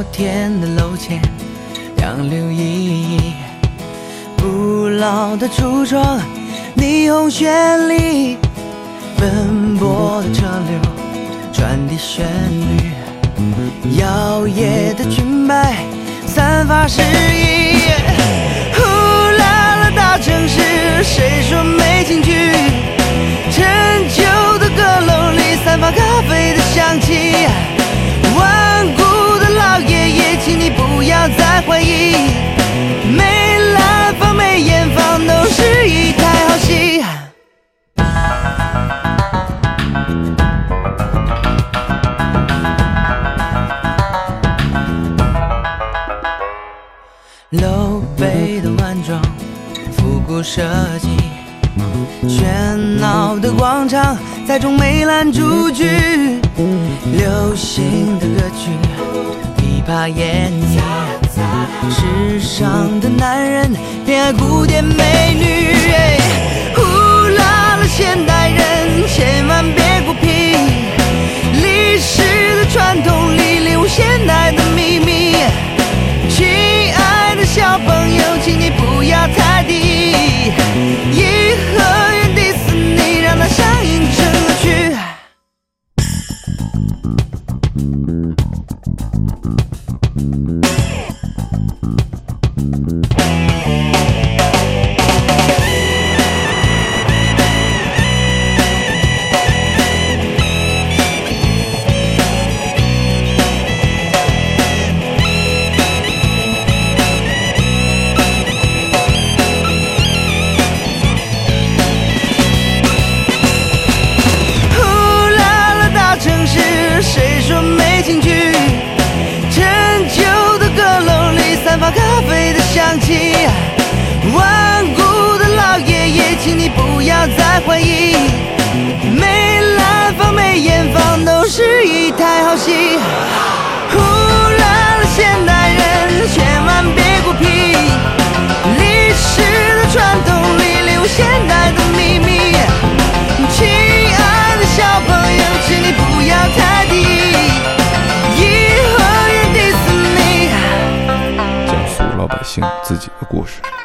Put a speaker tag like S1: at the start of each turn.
S1: 天的楼前，杨柳依依，古老的橱窗，霓虹绚丽，奔波的车流传递旋律，摇曳的裙摆散发诗意。呼啦啦大城市，谁说没情趣？陈旧的阁楼里散发咖啡的香气。顽固的老爷爷，请你不要再怀疑，梅兰芳、梅艳芳都是一台好戏。楼背的晚装，复古设计，喧闹的广场，栽种梅兰竹菊，流行的歌曲，琵琶演绎，时尚的男人偏爱古典美女。呼啦啦现代人，千万别孤僻，历史的传统里领悟现代的秘密。亲爱的小朋友，请你不要太低，颐和园迪士尼让它上映成歌曲。谁说没情趣？陈旧的阁楼里散发咖啡的香气。顽固的老爷爷，请你不要再怀疑，梅兰芳、梅艳芳都是一台好戏。呼啦啦现代人，千万别孤僻，历史的传统里领悟现代的秘密。亲爱的小朋友，请你不要太低，颐和园迪士尼，
S2: 讲述老百姓自己的故事。